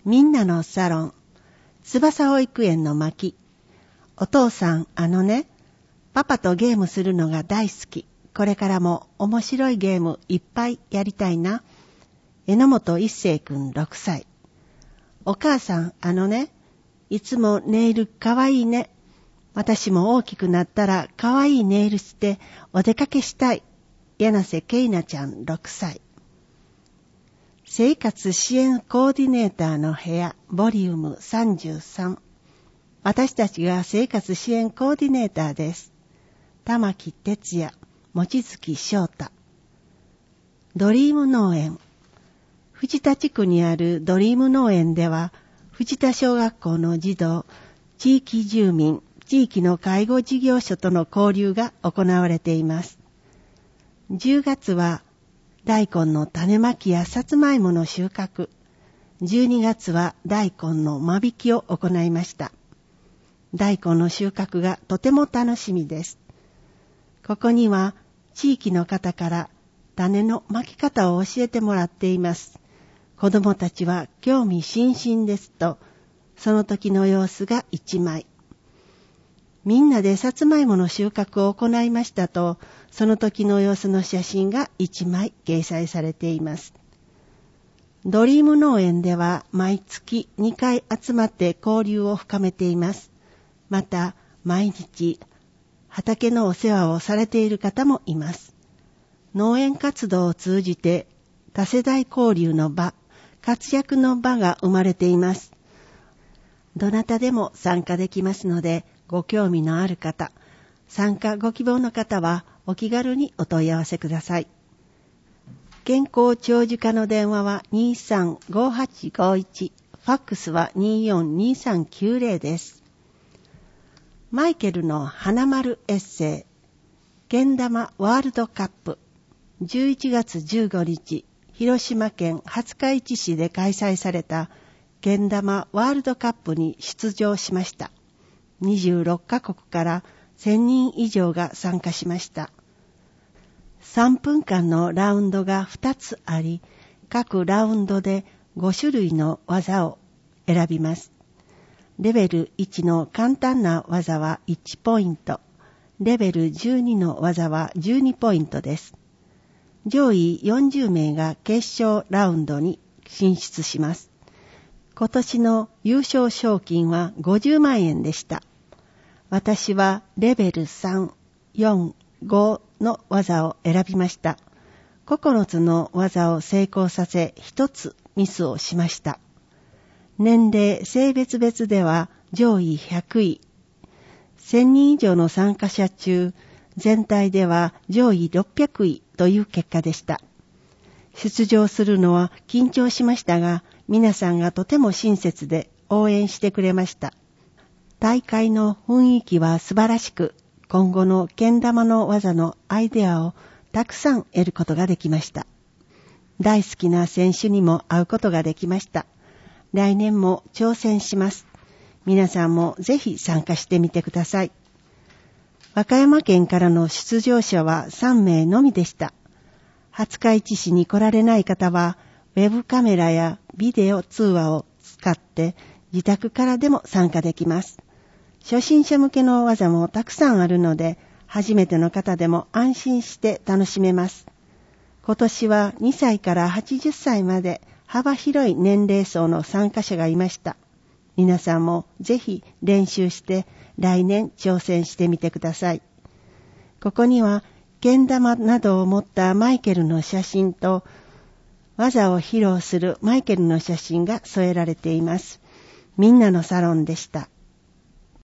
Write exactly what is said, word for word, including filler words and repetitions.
みんなのサロン、翼保育園の巻。お父さん、あのね、パパとゲームするのが大好き。これからも面白いゲームいっぱいやりたいな。榎本一成くんろくさい。お母さん、あのね、いつもネイルかわいいね。私も大きくなったらかわいいネイルしてお出かけしたい。柳瀬けいなちゃんろくさい。生活支援コーディネーターの部屋ボリュームさんじゅうさん。私たちが生活支援コーディネーターです。玉木哲也、望月翔太。ドリーム農園。藤田地区にあるドリーム農園では、藤田小学校の児童、地域住民、地域の介護事業所との交流が行われています。じゅうがつは大根の種まきやさつまいもの収穫、じゅうにがつは大根の間引きを行いました。大根の収穫がとても楽しみです。ここには地域の方から種のまき方を教えてもらっています。子どもたちは興味津々ですと、その時の様子が一枚。みんなでさつまいもの収穫を行いましたと、その時の様子の写真が一枚掲載されています。ドリーム農園では毎月にかい集まって交流を深めています。また、毎日畑のお世話をされている方もいます。農園活動を通じて多世代交流の場、活躍の場が生まれています。どなたでも参加できますので、ご興味のある方、参加ご希望の方はお気軽にお問い合わせください。健康長寿課の電話は にさんごはちごいち、ファックスはによんにさんきゅうゼロです。マイケルの花丸エッセイ、けん玉ワールドカップ、じゅういちがつじゅうごにち、広島県廿日市市で開催されたけん玉ワールドカップに出場しました。にじゅうろっかこくからせんにん以上が参加しました。さんぷんかんのラウンドがふたつあり、各ラウンドでごしゅるいの技を選びます。レベルいちの簡単な技はいちポイント、レベルじゅうにの技はじゅうにポイントです。上位よんじゅうめいが決勝ラウンドに進出します。今年の優勝賞金はごじゅうまんえんでした。私はレベルさん、よん、ごの技を選びました。ここのつの技を成功させ、ひとつミスをしました。年齢、性別別では上位ひゃくい。せんにん以上の参加者中、全体では上位ろっぴゃくいという結果でした。出場するのは緊張しましたが、皆さんがとても親切で応援してくれました。大会の雰囲気は素晴らしく、今後のけん玉の技のアイデアをたくさん得ることができました。大好きな選手にも会うことができました。来年も挑戦します。皆さんもぜひ参加してみてください。和歌山県からの出場者はさんめいのみでした。廿日市市に来られない方は、ウェブカメラやビデオ通話を使って自宅からでも参加できます。初心者向けの技もたくさんあるので、初めての方でも安心して楽しめます。今年はにさいからはちじゅっさいまで幅広い年齢層の参加者がいました。皆さんもぜひ練習して来年挑戦してみてください。ここにはけん玉などを持ったマイケルの写真と技を披露するマイケルの写真が添えられています。みんなのサロンでした。